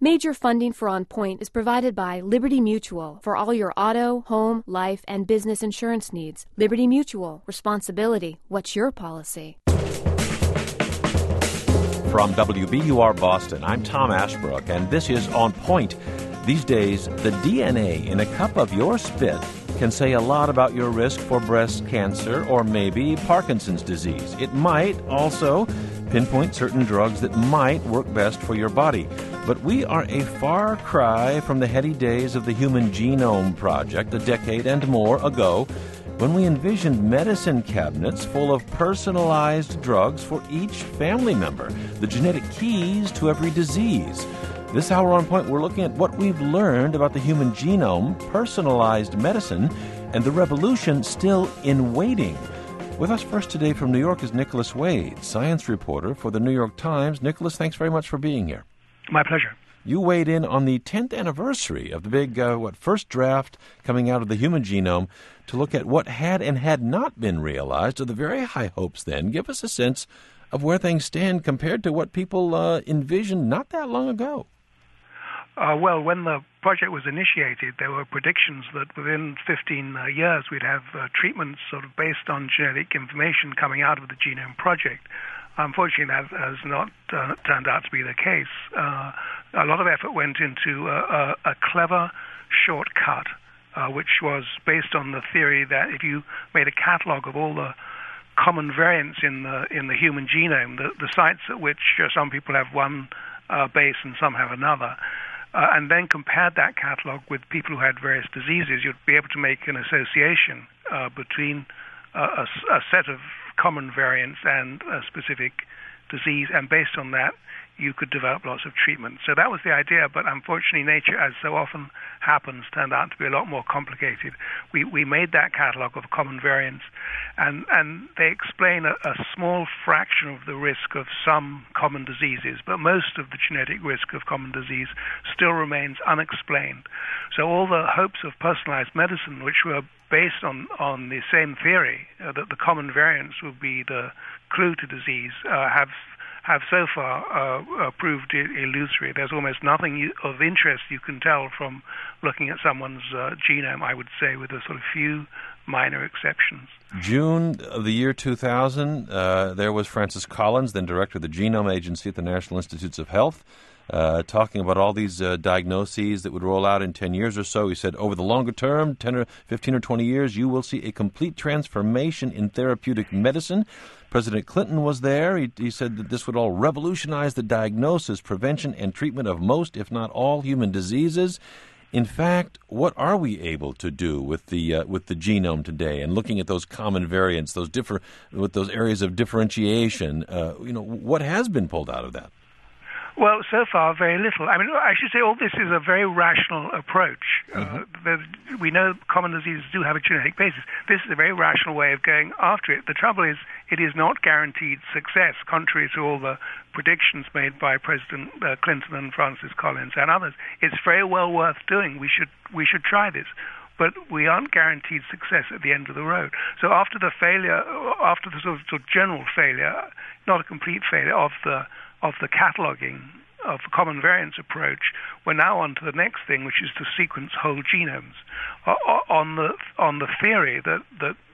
Major funding for On Point is provided by Liberty Mutual for all your auto, home, life, and business insurance needs. Liberty Mutual. Responsibility. What's your policy? From WBUR Boston, I'm Tom Ashbrook, and this is On Point. These days, the DNA in a cup of your spit can say a lot about your risk for breast cancer or maybe Parkinson's disease. It might also pinpoint certain drugs that might work best for your body. But we are a far cry from the heady days of the Human Genome Project a decade and more ago, when we envisioned medicine cabinets full of personalized drugs for each family member, the genetic keys to every disease. This hour on Point, we're looking at what we've learned about the human genome, personalized medicine, and the revolution still in waiting. With us first today from New York is Nicholas Wade, science reporter for the New York Times. Nicholas, thanks very much for being here. My pleasure. You weighed in on the 10th anniversary of the big, first draft coming out of the human genome to look at what had and had not been realized, of the very high hopes then. Give us a sense of where things stand compared to what people envisioned not that long ago. Well, when the project was initiated, there were predictions that within 15 years we'd have treatments sort of based on genetic information coming out of the Genome Project. Unfortunately, that has not turned out to be the case. A lot of effort went into a clever shortcut, which was based on the theory that if you made a catalog of all the common variants in the human genome, the sites at which some people have one base and some have another, and then compared that catalog with people who had various diseases, you'd be able to make an association between a set of common variants and a specific disease, and based on that, you could develop lots of treatments. So that was the idea, but unfortunately nature, as so often happens, turned out to be a lot more complicated. We made that catalog of common variants, and they explain a small fraction of the risk of some common diseases, but most of the genetic risk of common disease still remains unexplained. So all the hopes of personalized medicine, which were based on the same theory, that the common variants would be the clue to disease, have so far proved illusory. There's almost nothing of interest you can tell from looking at someone's genome, I would say, with a sort of few minor exceptions. June of the year 2000, there was Francis Collins, then director of the Genome Agency at the National Institutes of Health, talking about all these diagnoses that would roll out in 10 years or so. He said, over the longer term, 10 or 15 or 20 years, you will see a complete transformation in therapeutic medicine. President Clinton was there. He said that this would all revolutionize the diagnosis, prevention, and treatment of most, if not all, human diseases. In fact, what are we able to do with the genome today? And looking at those common variants, with those areas of differentiation, what has been pulled out of that? Well, so far, very little. I mean, I should say all this is a very rational approach. We know common diseases do have a genetic basis. This is a very rational way of going after it. The trouble is, it is not guaranteed success, contrary to all the predictions made by President Clinton and Francis Collins and others. It's very well worth doing. We should try this. But we aren't guaranteed success at the end of the road. So after the sort of general failure, not a complete failure, of the cataloging of the common variants approach, we're now on to the next thing, which is to sequence whole genomes on the theory that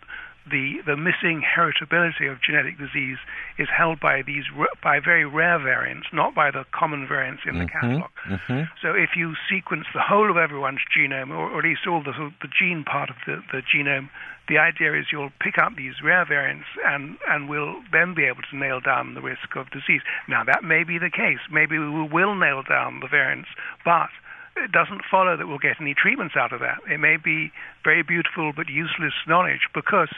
the missing heritability of genetic disease is held by very rare variants, not by the common variants in the catalog. So if you sequence the whole of everyone's genome, or at least all the gene part of the genome, the idea is you'll pick up these rare variants and we'll then be able to nail down the risk of disease. Now, that may be the case. Maybe we will nail down the variants, but it doesn't follow that we'll get any treatments out of that. It may be very beautiful but useless knowledge, because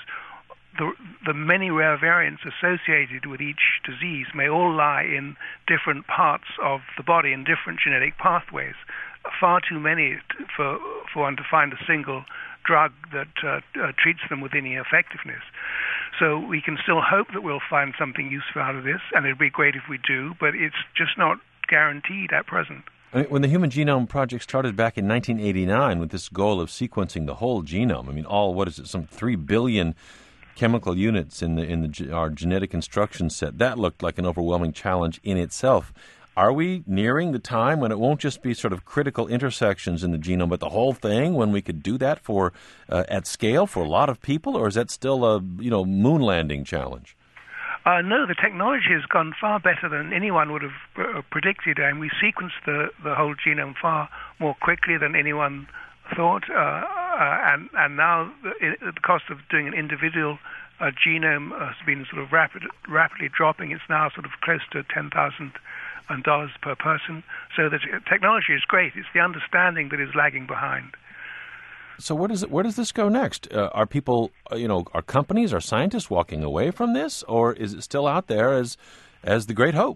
the many rare variants associated with each disease may all lie in different parts of the body, in different genetic pathways. Far too many for one to find a single drug that treats them with any effectiveness. So we can still hope that we'll find something useful out of this, and it'd be great if we do, but it's just not guaranteed at present. When the Human Genome Project started back in 1989 with this goal of sequencing the whole genome, I mean, some 3 billion chemical units in our genetic instruction set, that looked like an overwhelming challenge in itself. Are we nearing the time when it won't just be sort of critical intersections in the genome, but the whole thing, when we could do that for at scale for a lot of people, or is that still a moon landing challenge? No, the technology has gone far better than anyone would have predicted, and we sequenced the whole genome far more quickly than anyone thought. And now the cost of doing an individual genome has been sort of rapidly dropping. It's now sort of close to $10,000 per person. So the technology is great. It's the understanding that is lagging behind. So where does this go next? Are people, are companies, are scientists walking away from this, or is it still out there as the great hope?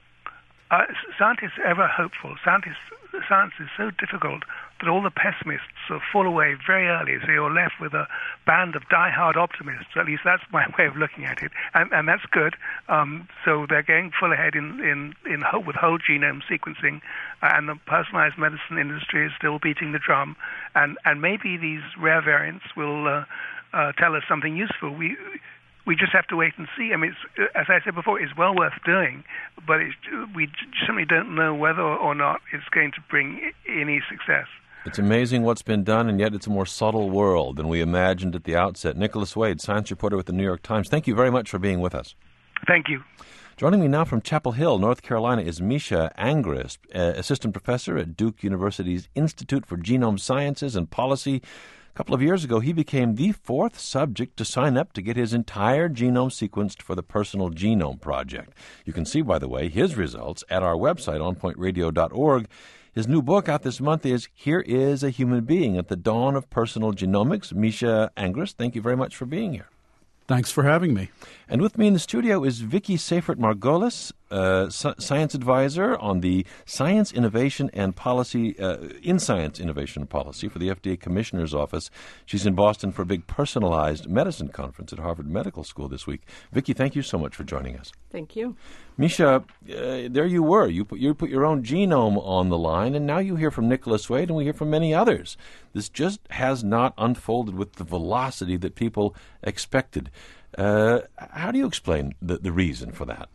Scientists are ever hopeful. Science is so difficult that all the pessimists sort of fall away very early, so you're left with a band of die-hard optimists. At least that's my way of looking at it, and that's good. So they're going full ahead in with whole genome sequencing, and the personalized medicine industry is still beating the drum, and maybe these rare variants will tell us something useful. We just have to wait and see. I mean, as I said before, it's well worth doing, but we simply don't know whether or not it's going to bring any success. It's amazing what's been done, and yet it's a more subtle world than we imagined at the outset. Nicholas Wade, science reporter with the New York Times, thank you very much for being with us. Thank you. Joining me now from Chapel Hill, North Carolina, is Misha Angrist, assistant professor at Duke University's Institute for Genome Sciences and Policy. A couple of years ago, he became the fourth subject to sign up to get his entire genome sequenced for the Personal Genome Project. You can see, by the way, his results at our website, onpointradio.org. His new book out this month is Here is a Human Being at the Dawn of Personal Genomics. Misha Angrist, thank you very much for being here. Thanks for having me. And with me in the studio is Vicky Seifert-Margolis, science advisor on the Science Innovation and Policy, in Science Innovation and Policy for the FDA Commissioner's Office. She's in Boston for a big personalized medicine conference at Harvard Medical School this week. Vicky, thank you so much for joining us. Thank you. Misha, there you were. You put your own genome on the line, and now you hear from Nicholas Wade, and we hear from many others. This just has not unfolded with the velocity that people expected. How do you explain the reason for that?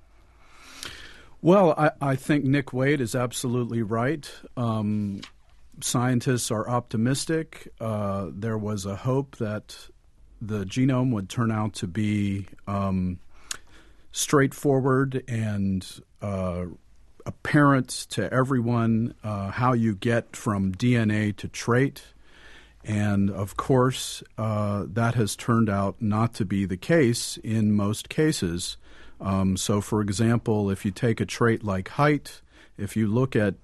Well, I think Nick Wade is absolutely right. Scientists are optimistic. There was a hope that the genome would turn out to be straightforward and apparent to everyone how you get from DNA to trait. And, of course, that has turned out not to be the case in most cases. So, for example, if you take a trait like height, if you look at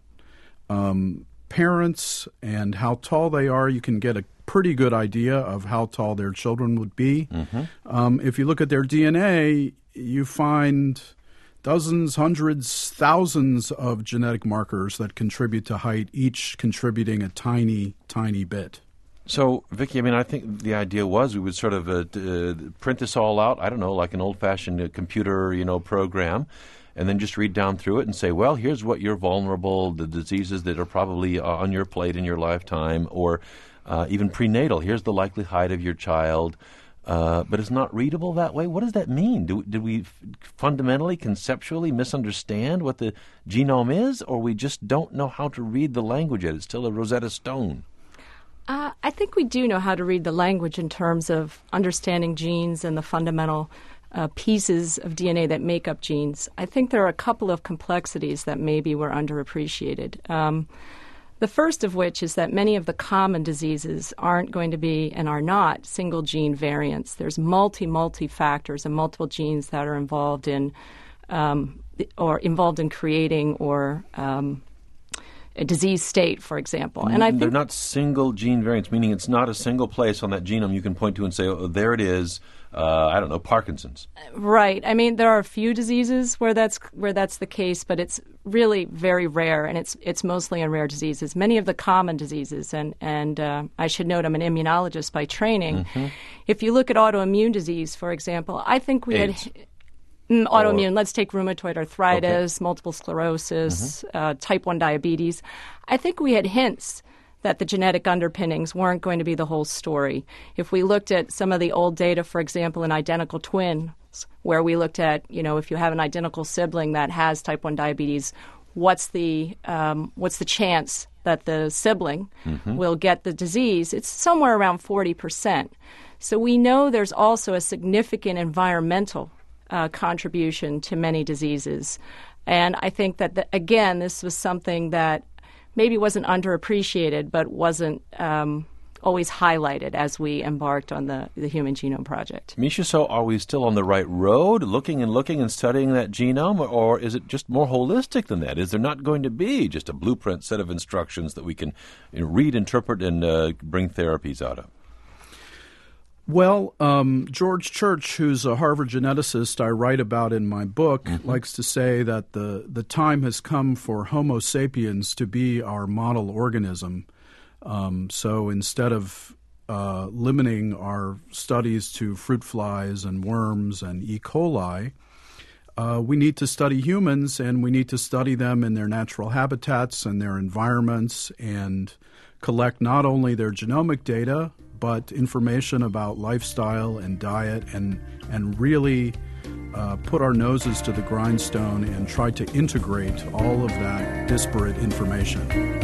parents and how tall they are, you can get a pretty good idea of how tall their children would be. Mm-hmm. If you look at their DNA, you find dozens, hundreds, thousands of genetic markers that contribute to height, each contributing a tiny, tiny bit. So, Vicky, I think the idea was we would sort of print this all out, I don't know, like an old-fashioned computer, program, and then just read down through it and say, well, here's what you're vulnerable, the diseases that are probably on your plate in your lifetime, or even prenatal. Here's the likely height of your child. But it's not readable that way. What does that mean? Did we fundamentally, conceptually misunderstand what the genome is, or we just don't know how to read the language yet? It's still a Rosetta Stone. I think we do know how to read the language in terms of understanding genes and the fundamental pieces of DNA that make up genes. I think there are a couple of complexities that maybe were underappreciated. The first of which is that many of the common diseases aren't going to be and are not single gene variants. There's multi factors and multiple genes that are involved in creating or a disease state, for example. And I think they're not single gene variants, meaning it's not a single place on that genome you can point to and say, oh, there it is, Parkinson's. Right. There are a few diseases where that's the case, but it's really very rare, and it's mostly in rare diseases. Many of the common diseases, and I should note I'm an immunologist by training. Mm-hmm. If you look at autoimmune disease, for example, I think we AIDS. had autoimmune. Let's take rheumatoid arthritis, okay. Multiple sclerosis, type 1 diabetes. I think we had hints that the genetic underpinnings weren't going to be the whole story. If we looked at some of the old data, for example, in identical twins, where we looked at, if you have an identical sibling that has type 1 diabetes, what's the chance that the sibling will get the disease, it's somewhere around 40%. So we know there's also a significant environmental contribution to many diseases. And I think that, again, this was something that maybe wasn't underappreciated, but wasn't always highlighted as we embarked on the Human Genome Project. Misha, so are we still on the right road, looking and studying that genome, or is it just more holistic than that? Is there not going to be just a blueprint set of instructions that we can read, interpret, and bring therapies out of? Well, George Church, who's a Harvard geneticist I write about in my book, likes to say that the time has come for Homo sapiens to be our model organism. So instead of limiting our studies to fruit flies and worms and E. coli, we need to study humans, and we need to study them in their natural habitats and their environments and collect not only their genomic data, but information about lifestyle and diet and really put our noses to the grindstone and try to integrate all of that disparate information.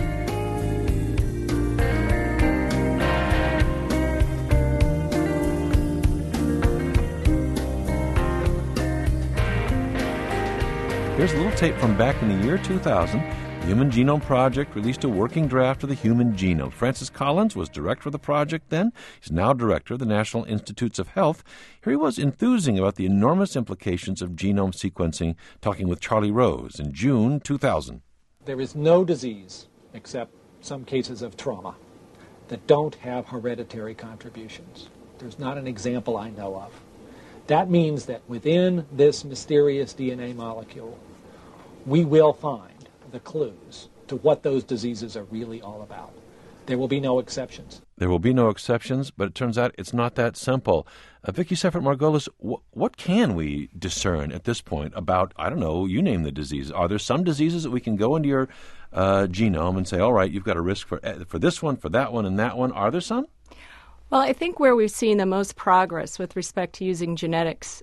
Here's a little tape from back in the year 2000. The Human Genome Project released a working draft of the human genome. Francis Collins was director of the project then. He's now director of the National Institutes of Health. Here he was enthusing about the enormous implications of genome sequencing, talking with Charlie Rose in June 2000. There is no disease, except some cases of trauma, that don't have hereditary contributions. There's not an example I know of. That means that within this mysterious DNA molecule, we will find the clues to what those diseases are really all about. There will be no exceptions. There will be no exceptions, but it turns out it's not that simple. Vicki Seifert-Margolis, what can we discern at this point about, I don't know, you name the diseases. Are there some diseases that we can go into your genome and say, all right, you've got a risk for this one, for that one, and that one? Are there some? Well, I think where we've seen the most progress with respect to using genetics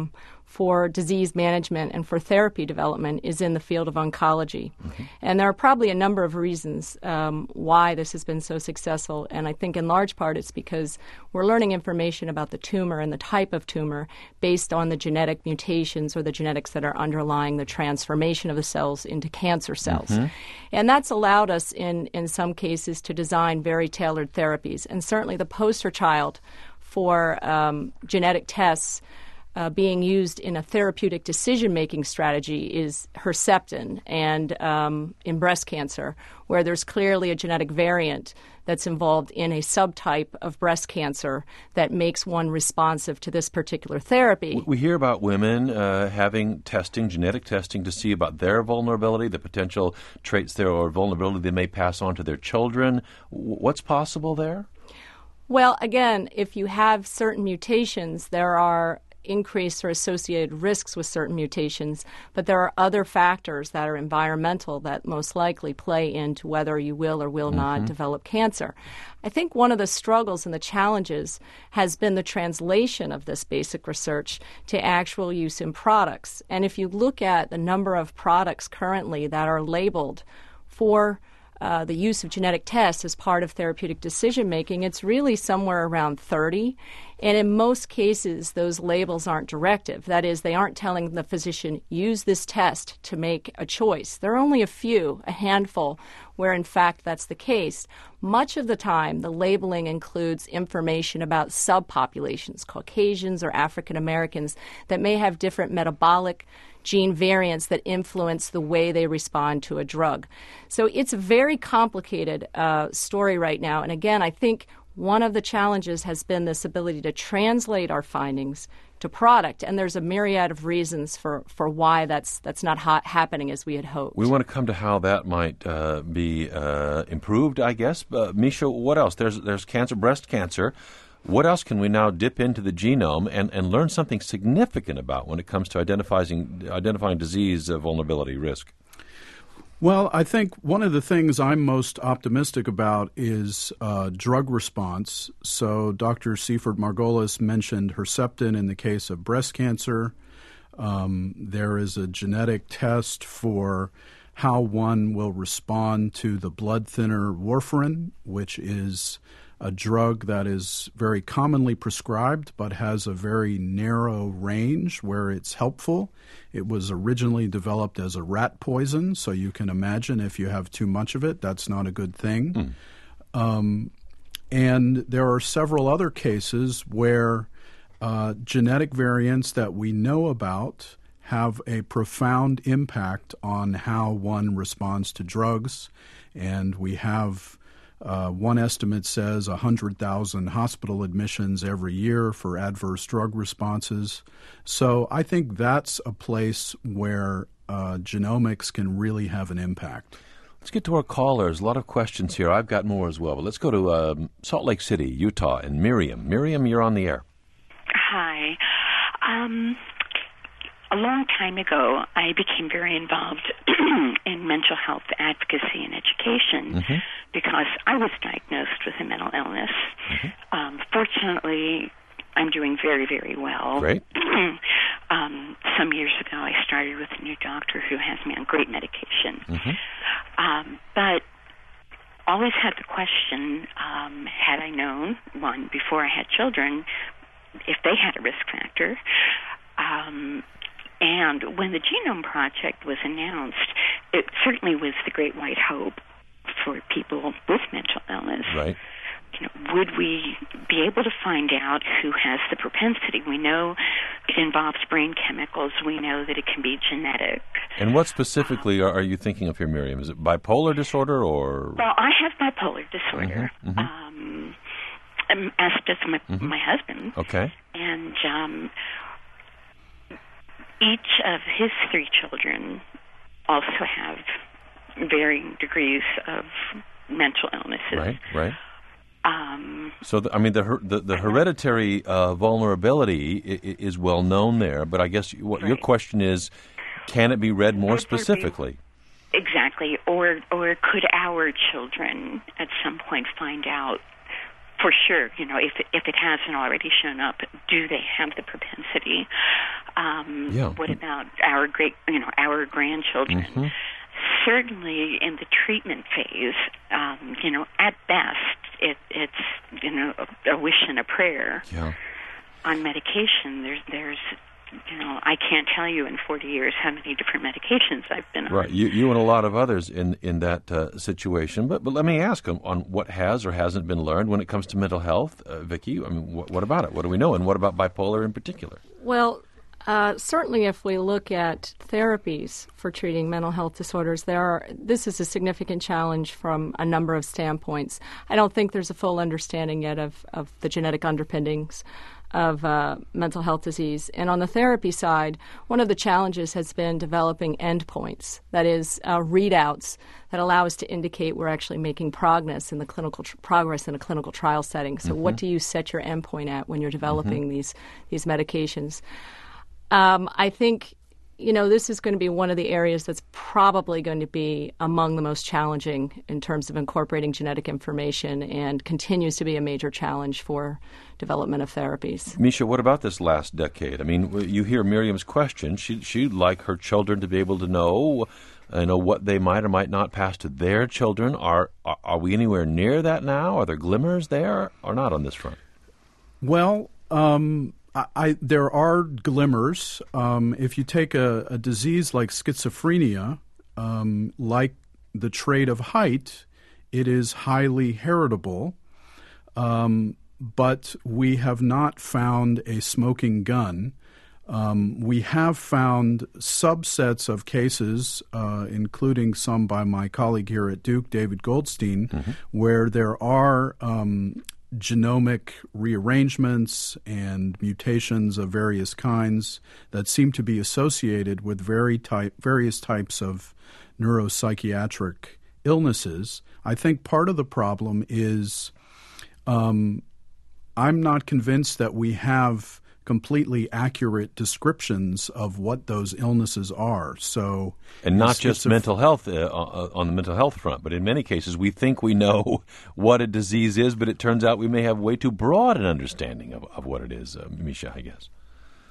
for disease management and for therapy development is in the field of oncology. And there are probably a number of reasons why this has been so successful. And I think in large part it's because we're learning information about the tumor and the type of tumor based on the genetic mutations or the genetics that are underlying the transformation of the cells into cancer cells. And that's allowed us in some cases to design very tailored therapies. And certainly the poster child for genetic tests being used in a therapeutic decision-making strategy is Herceptin, and in breast cancer, where there's clearly a genetic variant that's involved in a subtype of breast cancer that makes one responsive to this particular therapy. We hear about women having testing, genetic testing, to see about their vulnerability, the potential traits there or vulnerability they may pass on to their children. What's possible there? Well, again, if you have certain mutations, there are increased or associated risks with certain mutations, but there are other factors that are environmental that most likely play into whether you will or will not develop cancer. I think one of the struggles and the challenges has been the translation of this basic research to actual use in products. And if you look at the number of products currently that are labeled for the use of genetic tests as part of therapeutic decision-making, it's really somewhere around 30. And in most cases, those labels aren't directive. That is, they aren't telling the physician, use this test to make a choice. There are only a handful, where in fact that's the case. Much of the time, the labeling includes information about subpopulations, Caucasians or African Americans, that may have different metabolic gene variants that influence the way they respond to a drug. So it's a very complicated story right now. And again, I think one of the challenges has been this ability to translate our findings to product, and there's a myriad of reasons for why that's not happening as we had hoped. We want to come to how that might be improved, I guess. Misha, what else? There's cancer, breast cancer. What else can we now dip into the genome and learn something significant about when it comes to identifying disease vulnerability risk? Well, I think one of the things I'm most optimistic about is drug response. So Dr. Seifert-Margolis mentioned Herceptin in the case of breast cancer. There is a genetic test for how one will respond to the blood thinner warfarin, which is a drug that is very commonly prescribed but has a very narrow range where it's helpful. It was originally developed as a rat poison, so you can imagine if you have too much of it, that's not a good thing. And there are several other cases where genetic variants that we know about have a profound impact on how one responds to drugs. And we have one estimate says 100,000 hospital admissions every year for adverse drug responses. So I think that's a place where genomics can really have an impact. Let's get to our callers. A lot of questions here. I've got more as well. But let's go to Salt Lake City, Utah, and Miriam. Miriam, you're on the air. Hi. A long time ago, I became very involved in mental health advocacy and education because I was diagnosed with a mental illness. Fortunately, I'm doing very, very well. Great. Some years ago, I started with a new doctor who has me on great medication. But always had the question, had I known, one, before I had children, if they had a risk factor. And when the Genome Project was announced, it certainly was the great white hope for people with mental illness. Right. You know, would we be able to find out who has the propensity? We know it involves brain chemicals. We know that it can be genetic. And what specifically are you thinking of here, Miriam? Is it bipolar disorder or? Well, I have bipolar disorder, as does my husband. Okay. And each of his 3 children also have varying degrees of mental illnesses. Right. So, the hereditary vulnerability is well known there, but I guess your question is, can it be read more specifically? Exactly. Or could our children at some point find out for sure, you know, if it hasn't already shown up, do they have the propensity? What about our our grandchildren? Certainly in the treatment phase, at best, it's a wish and a prayer. Yeah. On medication, there's I can't tell you in 40 years how many different medications I've been on. Right, you and a lot of others in that situation. But let me ask on what has or hasn't been learned when it comes to mental health, Vicki. I mean, what about it? What do we know, and what about bipolar in particular? Well, certainly if we look at therapies for treating mental health disorders, this is a significant challenge from a number of standpoints. I don't think there's a full understanding yet of the genetic underpinnings of mental health disease. And on the therapy side, one of the challenges has been developing endpoints, that is, readouts that allow us to indicate we're actually making progress in the clinical progress in a clinical trial setting. So what do you set your endpoint at when you're developing these medications? I think, this is going to be one of the areas that's probably going to be among the most challenging in terms of incorporating genetic information, and continues to be a major challenge for development of therapies. Misha, what about this last decade? I mean, you hear Miriam's question. She'd like her children to be able to know what they might or might not pass to their children. Are we anywhere near that now? Are there glimmers there or not on this front? Well, there are glimmers. If you take a disease like schizophrenia, like the trait of height, it is highly heritable, but we have not found a smoking gun. We have found subsets of cases, including some by my colleague here at Duke, David Goldstein, where there are genomic rearrangements and mutations of various kinds that seem to be associated with various types of neuropsychiatric illnesses. I think part of the problem is I'm not convinced that we have completely accurate descriptions of what those illnesses are. So, and not just mental health on the mental health front, but in many cases we think we know what a disease is, but it turns out we may have way too broad an understanding of what it is, Misha, I guess.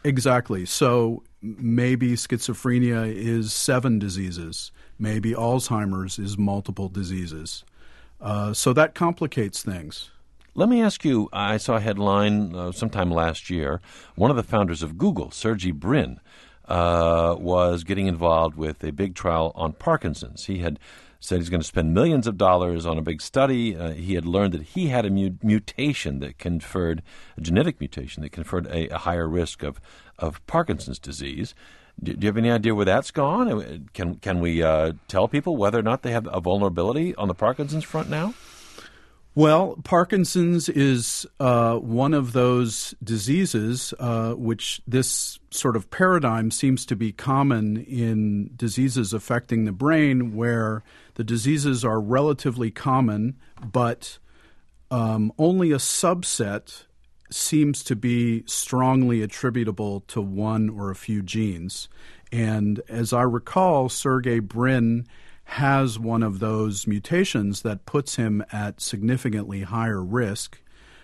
Exactly. So maybe schizophrenia is 7 diseases. Maybe Alzheimer's is multiple diseases. So that complicates things. Let me ask you, I saw a headline sometime last year. One of the founders of Google, Sergey Brin, was getting involved with a big trial on Parkinson's. He had said he's going to spend millions of dollars on a big study. He had learned that he had a mutation that conferred, a genetic mutation that conferred a higher risk of Parkinson's disease. Do you have any idea where that's gone? Can we tell people whether or not they have a vulnerability on the Parkinson's front now? Well, Parkinson's is one of those diseases which this sort of paradigm seems to be common in diseases affecting the brain, where the diseases are relatively common, but only a subset seems to be strongly attributable to one or a few genes. And as I recall, Sergey Brin has one of those mutations that puts him at significantly higher risk.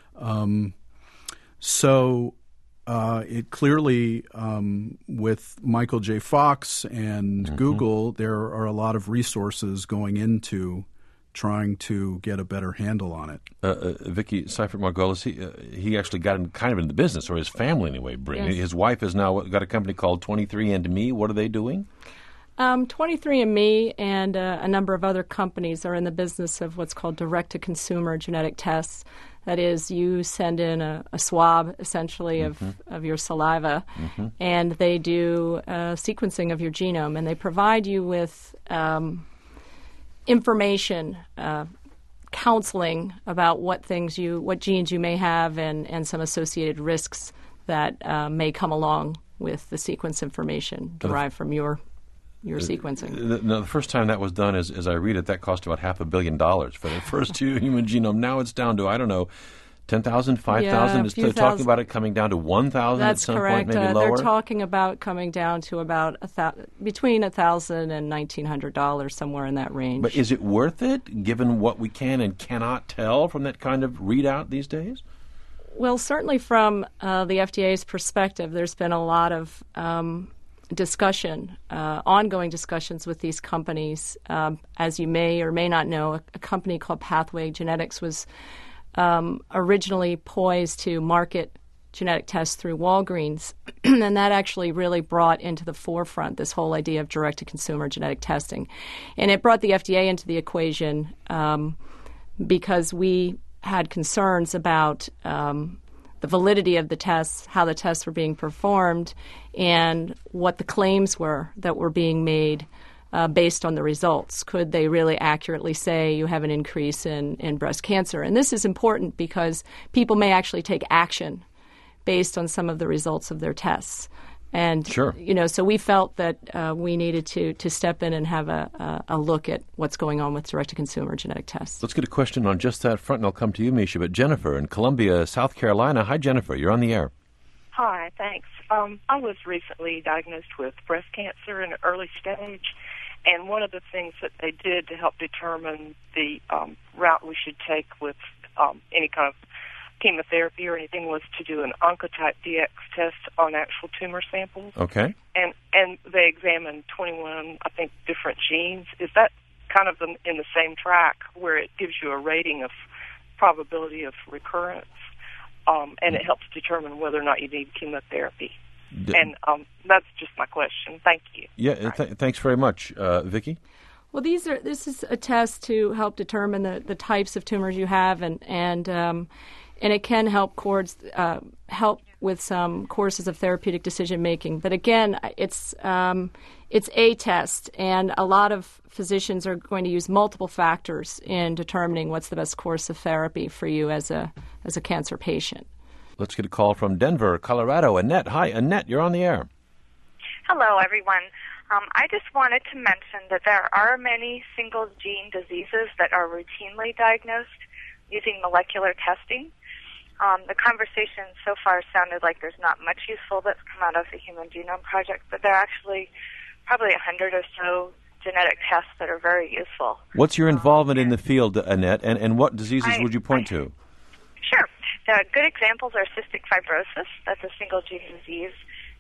So it clearly, with Michael J. Fox and Google, there are a lot of resources going into trying to get a better handle on it. Vicki Seifert-Margolis, he actually got kind of in the business, or his family anyway. Yes. His wife has now got a company called 23andMe. What are they doing? 23andMe and a number of other companies are in the business of what's called direct-to-consumer genetic tests. That is, you send in a swab, essentially, of your saliva, and they do sequencing of your genome, and they provide you with information, counseling about what genes you may have and some associated risks that may come along with the sequence information derived from your sequencing. The first time that was done, as I read it, that cost about $500 million for the first human genome. Now it's down to, I don't know, 10,000, 5,000? They're talking about it coming down to 1,000 at some point, maybe lower? They're talking about coming down to about between $1,000 and $1,900, somewhere in that range. But is it worth it, given what we can and cannot tell from that kind of readout these days? Well, certainly from the FDA's perspective, there's been a lot of discussion, ongoing discussions with these companies. As you may or may not know, a company called Pathway Genetics was originally poised to market genetic tests through Walgreens, and that actually really brought into the forefront this whole idea of direct-to-consumer genetic testing. And it brought the FDA into the equation because we had concerns about the validity of the tests, how the tests were being performed, and what the claims were that were being made based on the results. Could they really accurately say you have an increase in breast cancer? And this is important because people may actually take action based on some of the results of their tests. And, sure. So we felt that we needed to step in and have a look at what's going on with direct-to-consumer genetic tests. Let's get a question on just that front, and I'll come to you, Misha. But Jennifer in Columbia, South Carolina. Hi, Jennifer. You're on the air. Hi, thanks. I was recently diagnosed with breast cancer in an early stage, and one of the things that they did to help determine the route we should take with any kind of chemotherapy or anything was to do an Oncotype DX test on actual tumor samples. Okay. And they examined 21, I think, different genes. Is that kind of in the same track where it gives you a rating of probability of recurrence, and it helps determine whether or not you need chemotherapy? And that's just my question. Thank you. Yeah, thanks very much. Vicki? Well, this is a test to help determine the types of tumors you have, and it can help with some courses of therapeutic decision making. But again, it's a test, and a lot of physicians are going to use multiple factors in determining what's the best course of therapy for you as a cancer patient. Let's get a call from Denver, Colorado. Annette. Hi, Annette. You're on the air. Hello, everyone. I just wanted to mention that there are many single-gene diseases that are routinely diagnosed using molecular testing. The conversation so far sounded like there's not much useful that's come out of the Human Genome Project, but there are actually probably 100 or so genetic tests that are very useful. What's your involvement in the field, Annette, and what diseases would you point to? Sure. The good examples are cystic fibrosis. That's a single-gene disease.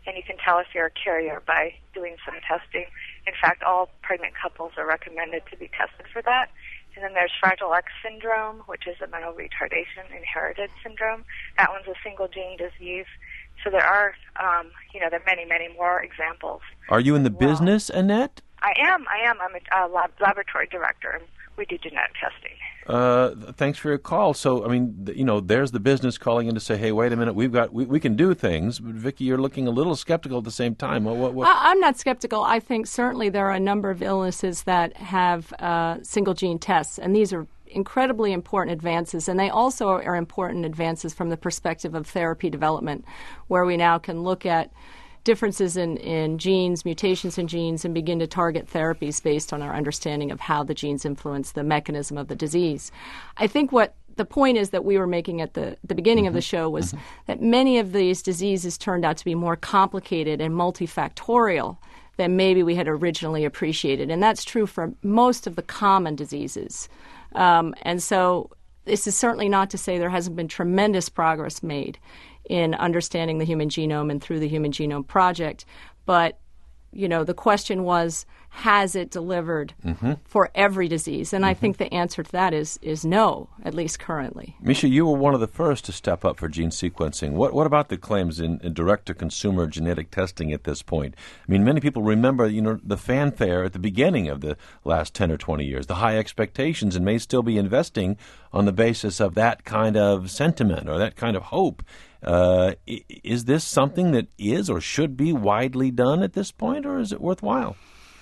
and you can tell if you're a carrier by doing some testing. In fact, all pregnant couples are recommended to be tested for that. And then there's Fragile X syndrome, which is a mental retardation inherited syndrome. That one's a single gene disease. So there are, there are many, many more examples. Are you in the business, Annette? I am. I'm a laboratory director, and we do genetic testing. Thanks for your call. So, I mean, there's the business calling in to say, hey, wait a minute, we can do things. But, Vicki, you're looking a little skeptical at the same time. What? I'm not skeptical. I think certainly there are a number of illnesses that have single gene tests, and these are incredibly important advances, and they also are important advances from the perspective of therapy development, where we now can look at differences in genes, mutations in genes, and begin to target therapies based on our understanding of how the genes influence the mechanism of the disease. I think what the point is that we were making at the beginning of the show was that many of these diseases turned out to be more complicated and multifactorial than maybe we had originally appreciated. And that's true for most of the common diseases. And so this is certainly not to say there hasn't been tremendous progress made in understanding the human genome and through the Human Genome Project. But, the question was, has it delivered for every disease? And I think the answer to that is no, at least currently. Misha, you were one of the first to step up for gene sequencing. What about the claims in direct-to-consumer genetic testing at this point? I mean, many people remember, the fanfare at the beginning of the last 10 or 20 years, the high expectations, and may still be investing on the basis of that kind of sentiment or that kind of hope. Is this something that is or should be widely done at this point, or is it worthwhile?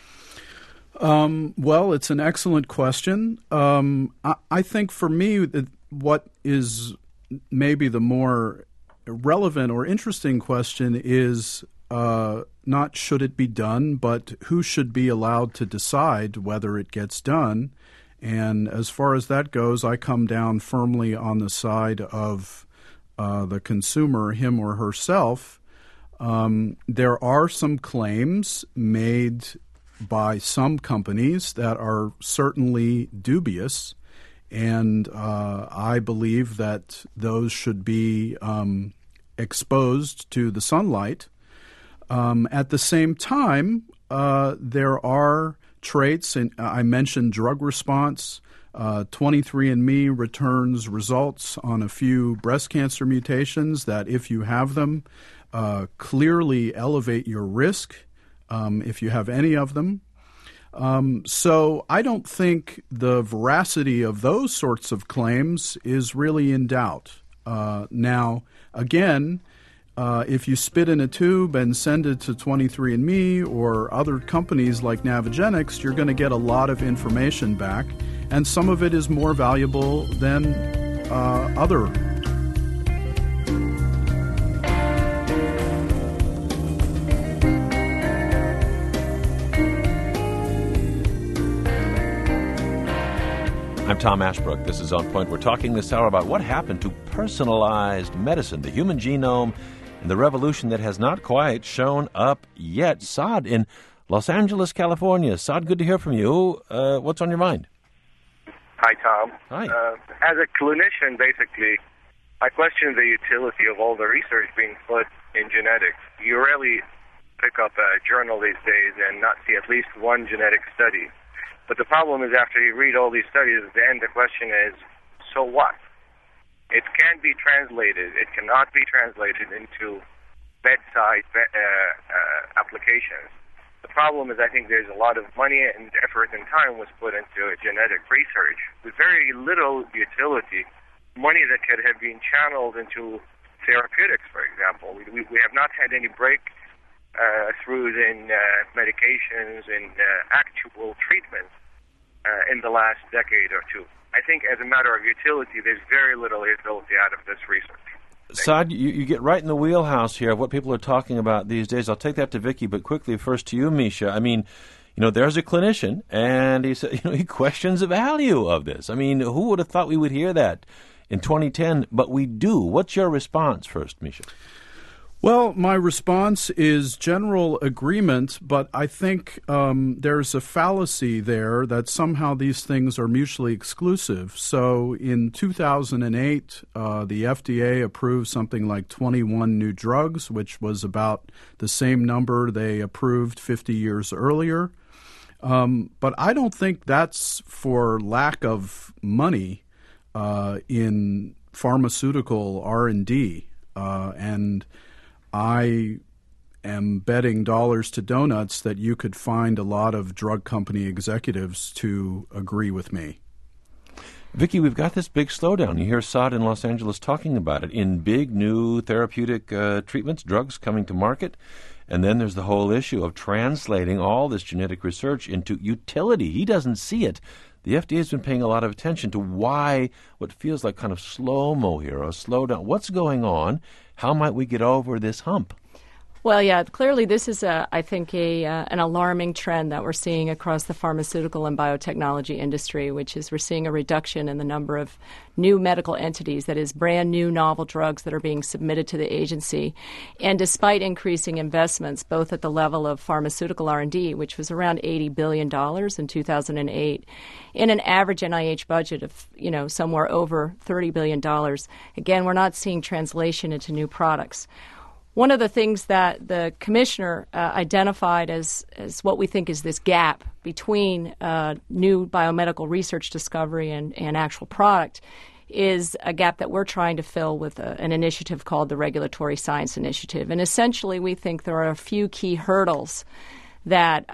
Well, it's an excellent question. I think for me, what is maybe the more relevant or interesting question is not should it be done, but who should be allowed to decide whether it gets done. And as far as that goes, I come down firmly on the side of the consumer, him or herself. There are some claims made by some companies that are certainly dubious, and I believe that those should be exposed to the sunlight. At the same time, there are traits, and I mentioned drug response. 23andMe returns results on a few breast cancer mutations that, if you have them, clearly elevate your risk if you have any of them. So I don't think the veracity of those sorts of claims is really in doubt. Now, again, if you spit in a tube and send it to 23andMe or other companies like Navigenics, you're going to get a lot of information back, and some of it is more valuable than other. I'm Tom Ashbrook. This is On Point. We're talking this hour about what happened to personalized medicine, the human genome, and the revolution that has not quite shown up yet. Saad in Los Angeles, California. Saad, good to hear from you. What's on your mind? Hi, Tom. Hi. As a clinician, basically, I question the utility of all the research being put in genetics. You rarely pick up a journal these days and not see at least one genetic study. But the problem is, after you read all these studies, then the question is, so what? It can't be translated. It cannot be translated into bedside applications. The problem is, I think there's a lot of money and effort and time was put into genetic research with very little utility, money that could have been channeled into therapeutics, for example. We have not had any breakthroughs in medications and actual treatments in the last decade or two. I think as a matter of utility, there's very little utility out of this research. Saad, you get right in the wheelhouse here of what people are talking about these days. I'll take that to Vicki, but quickly first to you, Misha. I mean, there's a clinician, and he said, he questions the value of this. I mean, who would have thought we would hear that in 2010? But we do. What's your response first, Misha? Well, my response is general agreement, but I think there's a fallacy there that somehow these things are mutually exclusive. So in 2008, the FDA approved something like 21 new drugs, which was about the same number they approved 50 years earlier. But I don't think that's for lack of money in pharmaceutical R&D, and I am betting dollars to donuts that you could find a lot of drug company executives to agree with me. Vicki, we've got this big slowdown. You hear Saad in Los Angeles talking about it in big new therapeutic treatments, drugs coming to market. And then there's the whole issue of translating all this genetic research into utility. He doesn't see it. The FDA has been paying a lot of attention to why what feels like kind of slow-mo here, a slowdown. What's going on? How might we get over this hump? Well, yeah, clearly this is, I think, an alarming trend that we're seeing across the pharmaceutical and biotechnology industry, which is we're seeing a reduction in the number of new medical entities, that is, brand new novel drugs that are being submitted to the agency. And despite increasing investments, both at the level of pharmaceutical R&D, which was around $80 billion in 2008, in an average NIH budget of, somewhere over $30 billion, again, we're not seeing translation into new products. One of the things that the commissioner identified as what we think is this gap between new biomedical research discovery and actual product is a gap that we're trying to fill with an initiative called the Regulatory Science Initiative. And essentially, we think there are a few key hurdles that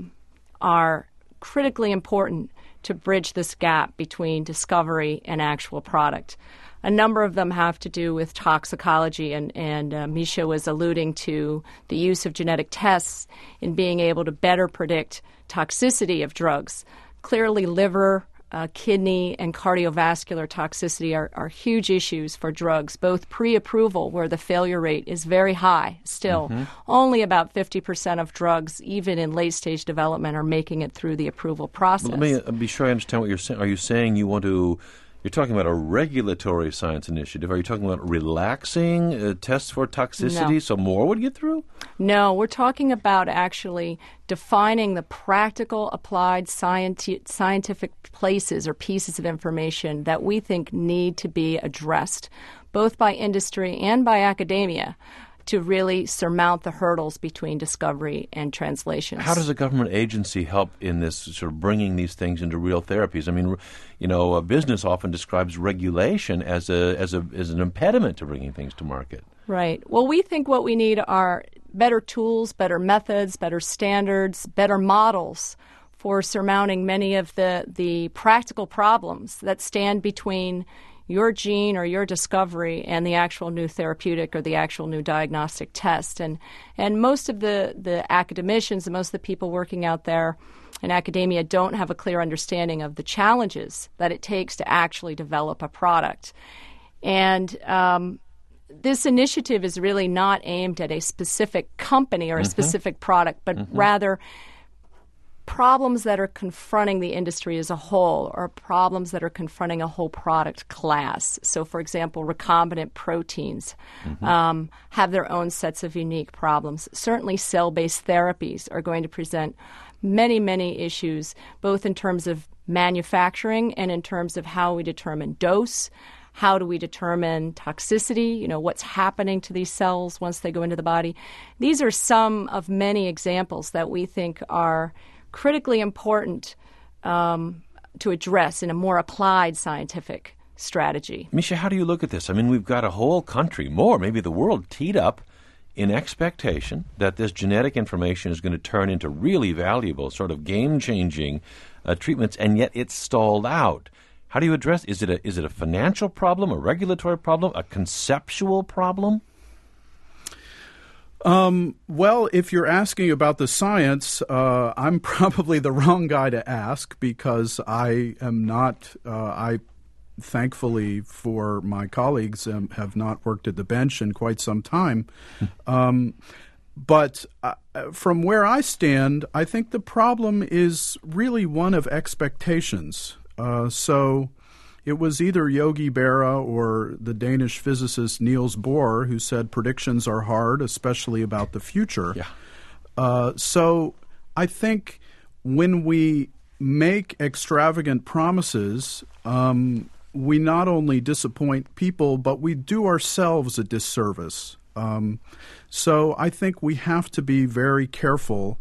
are critically important to bridge this gap between discovery and actual product. A number of them have to do with toxicology, and Misha was alluding to the use of genetic tests in being able to better predict toxicity of drugs. Clearly, liver, kidney, and cardiovascular toxicity are huge issues for drugs, both pre-approval, where the failure rate is very high still. Mm-hmm. Only about 50% of drugs, even in late-stage development, are making it through the approval process. Let me be sure I understand what you're saying. Are you saying you want to... You're talking about a regulatory science initiative. Are you talking about relaxing tests for toxicity so more would get through? No, we're talking about actually defining the practical applied scientific places or pieces of information that we think need to be addressed, both by industry and by academia, to really surmount the hurdles between discovery and translations. How does a government agency help in this sort of bringing these things into real therapies? I mean, a business often describes regulation as an impediment to bringing things to market. Right. Well, we think what we need are better tools, better methods, better standards, better models for surmounting many of the practical problems that stand between your gene or your discovery and the actual new therapeutic or the actual new diagnostic test. And most of the academicians and most of the people working out there in academia don't have a clear understanding of the challenges that it takes to actually develop a product. And this initiative is really not aimed at a specific company or a specific product, but rather problems that are confronting the industry as a whole or problems that are confronting a whole product class. So, for example, recombinant proteins have their own sets of unique problems. Certainly cell-based therapies are going to present many, many issues, both in terms of manufacturing and in terms of how we determine dose. How do we determine toxicity? What's happening to these cells once they go into the body? These are some of many examples that we think are critically important to address in a more applied scientific strategy. Misha, how do you look at this? I mean, we've got a whole country, maybe the world, teed up in expectation that this genetic information is going to turn into really valuable, sort of game-changing treatments, and yet it's stalled out. How do you address? Is it a financial problem, a regulatory problem, a conceptual problem? Well, if you're asking about the science, I'm probably the wrong guy to ask because I am not, thankfully for my colleagues, have not worked at the bench in quite some time. But from where I stand, I think the problem is really one of expectations. So it was either Yogi Berra or the Danish physicist Niels Bohr who said predictions are hard, especially about the future. Yeah. So I think when we make extravagant promises, we not only disappoint people, but we do ourselves a disservice. So I think we have to be very careful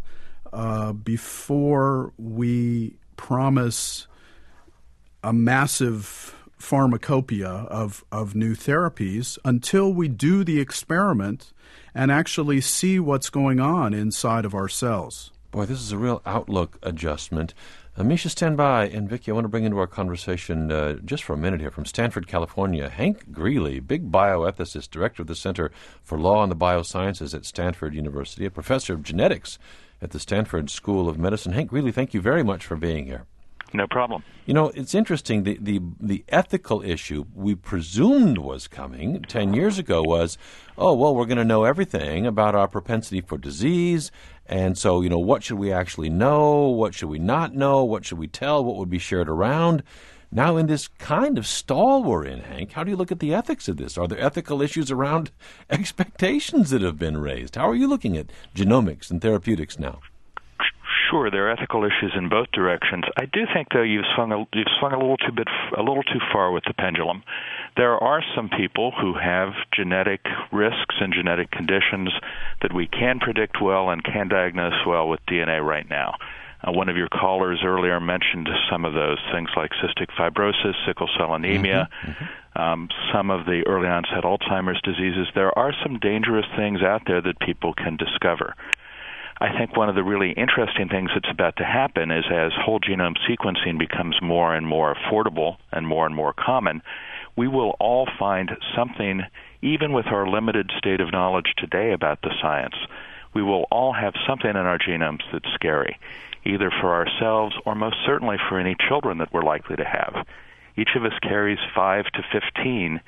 before we promise a massive pharmacopoeia of new therapies until we do the experiment and actually see what's going on inside of our cells. Boy, this is a real outlook adjustment. Misha, stand by. And Vicki, I want to bring into our conversation just for a minute here from Stanford, California, Hank Greeley, big bioethicist, director of the Center for Law and the Biosciences at Stanford University, a professor of genetics at the Stanford School of Medicine. Hank Greeley, thank you very much for being here. No problem. You know, it's interesting. The ethical issue we presumed was coming 10 years ago was, oh, well, we're going to know everything about our propensity for disease. And so, you know, what should we actually know? What should we not know? What should we tell? What would be shared around? Now, in this kind of stall we're in, Hank, how do you look at the ethics of this? Are there ethical issues around expectations that have been raised? How are you looking at genomics and therapeutics now? Sure, there are ethical issues in both directions. I do think, though, you've swung a little too far with the pendulum. There are some people who have genetic risks and genetic conditions that we can predict well and can diagnose well with DNA right now. One of your callers earlier mentioned some of those things like cystic fibrosis, sickle cell anemia, some of the early onset Alzheimer's diseases. There are some dangerous things out there that people can discover. I think one of the really interesting things that's about to happen is as whole genome sequencing becomes more and more affordable and more common, we will all find something, even with our limited state of knowledge today about the science, we will all have something in our genomes that's scary, either for ourselves or most certainly for any children that we're likely to have. Each of us carries 5 to 15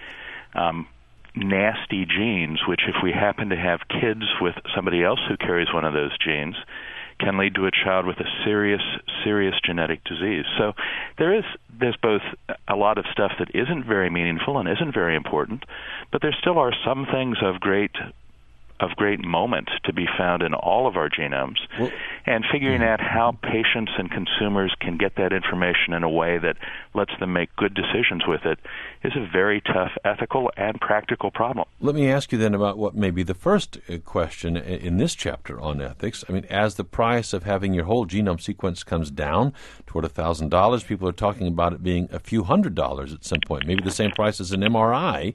nasty genes, which if we happen to have kids with somebody else who carries one of those genes, can lead to a child with a serious genetic disease. So there's both a lot of stuff that isn't very meaningful and isn't very important, but there still are some things of great moment to be found in all of our genomes. Well, and figuring out how patients and consumers can get that information in a way that lets them make good decisions with it is a very tough ethical and practical problem. Let me ask you then about what may be the first question in this chapter on ethics. I mean, as the price of having your whole genome sequence comes down toward $1,000, people are talking about it being a few $100s at some point, maybe the same price as an MRI.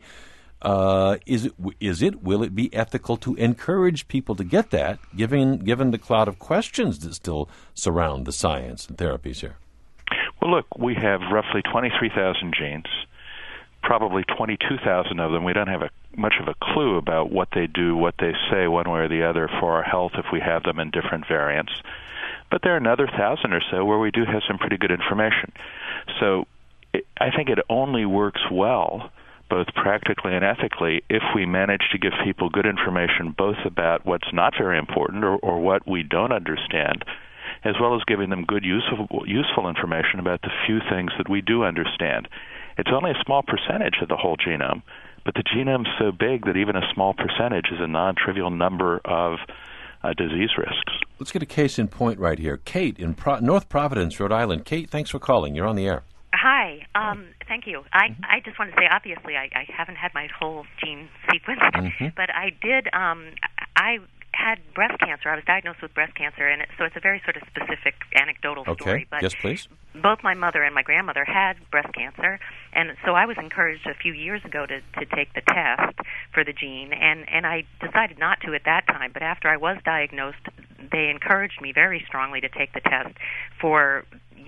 Will it be ethical to encourage people to get that, given the cloud of questions that still surround the science and therapies here? Well, look, we have roughly 23,000 genes, probably 22,000 of them. We don't have much of a clue about what they do, what they say one way or the other for our health if we have them in different variants. But there are another 1,000 or so where we do have some pretty good information. So I think it only works well, both practically and ethically, if we manage to give people good information both about what's not very important or what we don't understand, as well as giving them good, useful information about the few things that we do understand. It's only a small percentage of the whole genome, but the genome's so big that even a small percentage is a non-trivial number of disease risks. Let's get a case in point right here. Kate in North Providence, Rhode Island. Kate, thanks for calling. You're on the air. Hi. Thank you. I just want to say, obviously, I haven't had my whole gene sequenced, but I did. I had breast cancer. I was diagnosed with breast cancer, and so it's a very sort of specific anecdotal story. But yes, please. Both my mother and my grandmother had breast cancer, and so I was encouraged a few years ago to take the test for the gene, and I decided not to at that time. But after I was diagnosed, they encouraged me very strongly to take the test for,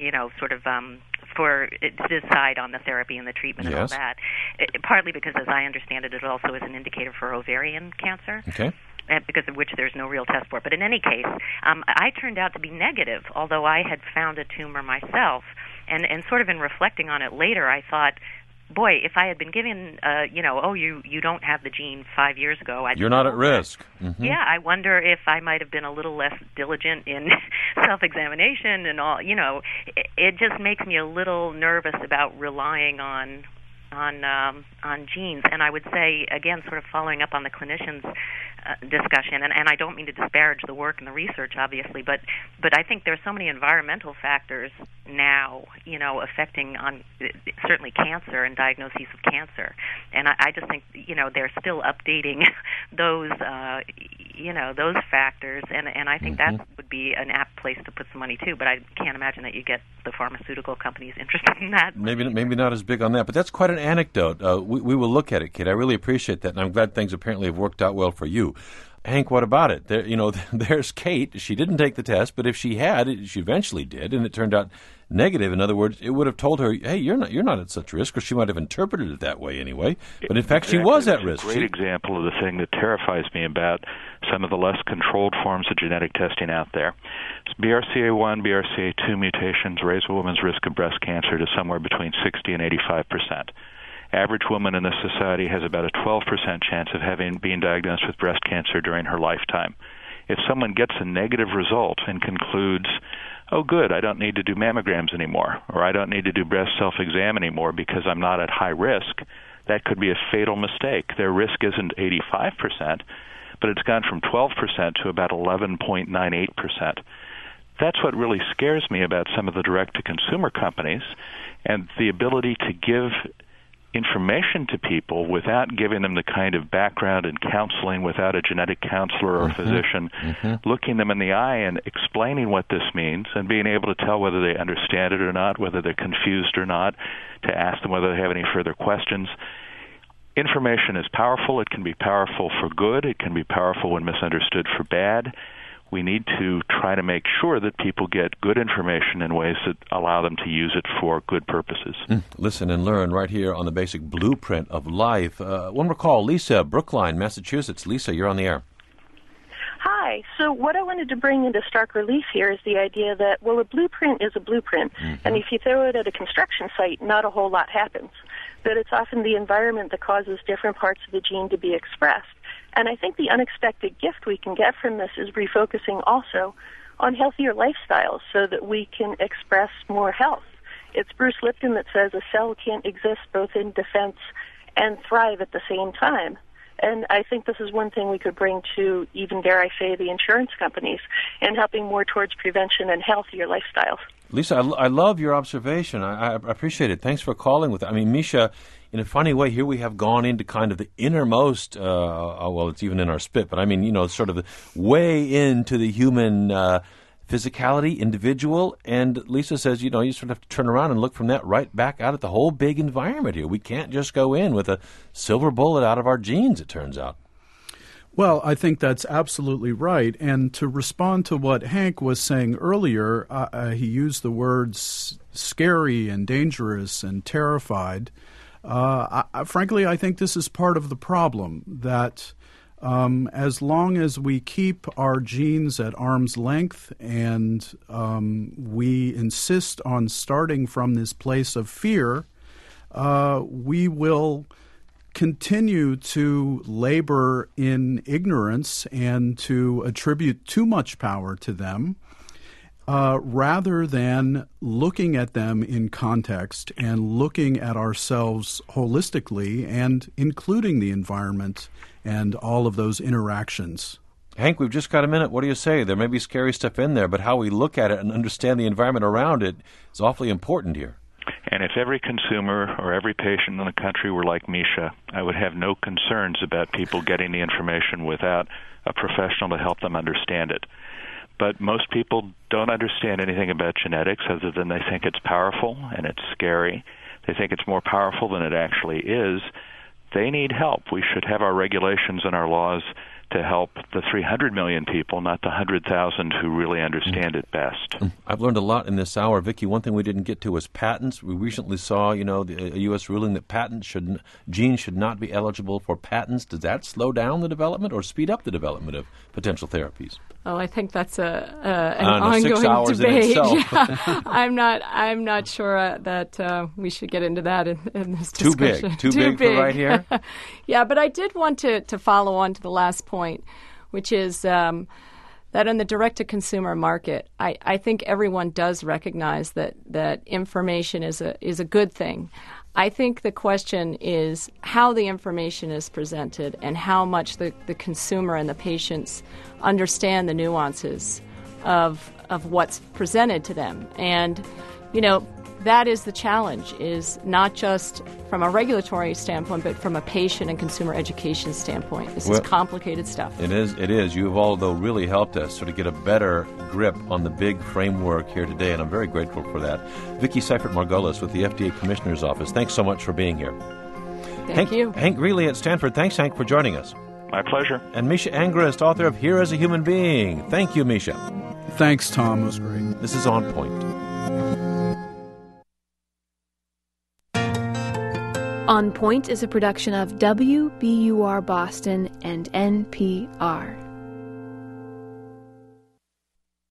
to decide on the therapy and the treatment and all that. Partly because, as I understand it, it also is an indicator for ovarian cancer. Okay. Because of which there's no real test for it. But in any case, I turned out to be negative, although I had found a tumor myself. And sort of in reflecting on it later, I thought, boy, if I had been given, you don't have the gene 5 years ago, you're not at risk. Mm-hmm. Yeah, I wonder if I might have been a little less diligent in self-examination and all. It just makes me a little nervous about relying on genes. And I would say, again, sort of following up on the clinicians' discussion, and I don't mean to disparage the work and the research, obviously, but I think there's so many environmental factors now, affecting on certainly cancer and diagnoses of cancer. And I just think, they're still updating those, those factors, and I think that would be an apt place to put some money too. But I can't imagine that you get the pharmaceutical companies interested in that. Maybe not as big on that, but that's quite an anecdote. We will look at it, Kate. I really appreciate that, and I'm glad things apparently have worked out well for you. Hank, what about it? There's Kate. She didn't take the test, but if she had, she eventually did, and it turned out negative. In other words, it would have told her, "Hey, you're not at such risk," or she might have interpreted it that way anyway. But in fact, she was at risk. It's a great example of the thing that terrifies me about some of the less controlled forms of genetic testing out there. BRCA1, BRCA2 mutations raise a woman's risk of breast cancer to somewhere between 60 and 85%. Average woman in this society has about a 12% chance of being diagnosed with breast cancer during her lifetime. If someone gets a negative result and concludes, oh, good, I don't need to do mammograms anymore, or I don't need to do breast self-exam anymore because I'm not at high risk, that could be a fatal mistake. Their risk isn't 85%, but it's gone from 12% to about 11.98%. That's what really scares me about some of the direct-to-consumer companies, and the ability to give information to people without giving them the kind of background and counseling, without a genetic counselor or physician looking them in the eye and explaining what this means and being able to tell whether they understand it or not, whether they're confused or not, to ask them whether they have any further questions. Information is powerful. It can be powerful for good. It can be powerful when misunderstood for bad. We need to try to make sure that people get good information in ways that allow them to use it for good purposes. Listen and learn right here on the Basic Blueprint of Life. One more call, Lisa, Brookline, Massachusetts. Lisa, you're on the air. Hi. So what I wanted to bring into stark relief here is the idea that, well, a blueprint is a blueprint, and if you throw it at a construction site, not a whole lot happens. That it's often the environment that causes different parts of the gene to be expressed. And I think the unexpected gift we can get from this is refocusing also on healthier lifestyles so that we can express more health. It's Bruce Lipton that says a cell can't exist both in defense and thrive at the same time. And I think this is one thing we could bring to, even dare I say, the insurance companies, and helping more towards prevention and healthier lifestyles. Lisa, I love your observation. I appreciate it. Thanks for calling with it. I mean, Misha, in a funny way, here we have gone into kind of the innermost, well, it's even in our spit, but I mean, sort of the way into the human physicality, individual, and Lisa says, you sort of have to turn around and look from that right back out at the whole big environment here. We can't just go in with a silver bullet out of our genes, it turns out. Well, I think that's absolutely right. And to respond to what Hank was saying earlier, he used the words scary and dangerous and terrified. Frankly, I think this is part of the problem, that as long as we keep our genes at arm's length and we insist on starting from this place of fear, we will continue to labor in ignorance and to attribute too much power to them, rather than looking at them in context and looking at ourselves holistically and including the environment and all of those interactions. Hank, we've just got a minute. What do you say? There may be scary stuff in there, but how we look at it and understand the environment around it is awfully important here. And if every consumer or every patient in the country were like Misha, I would have no concerns about people getting the information without a professional to help them understand it. But most people don't understand anything about genetics other than they think it's powerful and it's scary. They think it's more powerful than it actually is. They need help. We should have our regulations and our laws to help the 300 million people, not the 100,000 who really understand it best. I've learned a lot in this hour. Vicki, one thing we didn't get to was patents. We recently saw, a U.S. ruling that genes should not be eligible for patents. Does that slow down the development or speed up the development of potential therapies? Oh, I think that's an ongoing 6 hours debate. in itself. Yeah. I'm not sure that we should get into that in this discussion. Too big for right here? Yeah, but I did want to follow on to the last point, which is that in the direct-to-consumer market, I think everyone does recognize that information is a good thing. I think the question is how the information is presented and how much the consumer and the patients understand the nuances of what's presented to them. And, that is the challenge, is not just from a regulatory standpoint, but from a patient and consumer education standpoint. This is complicated stuff. It is. You've all, though, really helped us sort of get a better grip on the big framework here today, and I'm very grateful for that. Vicki Seifert-Margolis with the FDA Commissioner's Office, thanks so much for being here. Thank you. Hank Greeley at Stanford, thanks, Hank, for joining us. My pleasure. And Misha Angrist, author of Here as a Human Being. Thank you, Misha. Thanks, Tom. It was great. This is On Point. On Point is a production of WBUR Boston and NPR.